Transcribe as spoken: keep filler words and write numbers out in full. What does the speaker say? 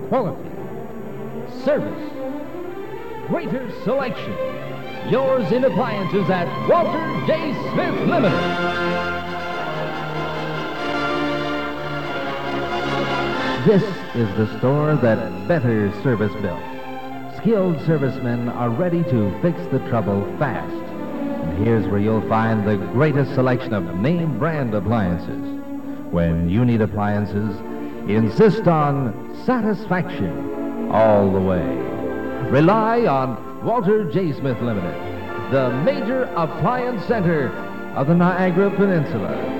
quality, service, greater selection. Yours in appliances at Walter J. Smith Limited. This is the store that better service built. Skilled servicemen are ready to fix the trouble fast. And here's where you'll find the greatest selection of name brand appliances. When you need appliances, insist on satisfaction all the way. Rely on Walter J. Smith Limited, the major appliance center of the Niagara Peninsula.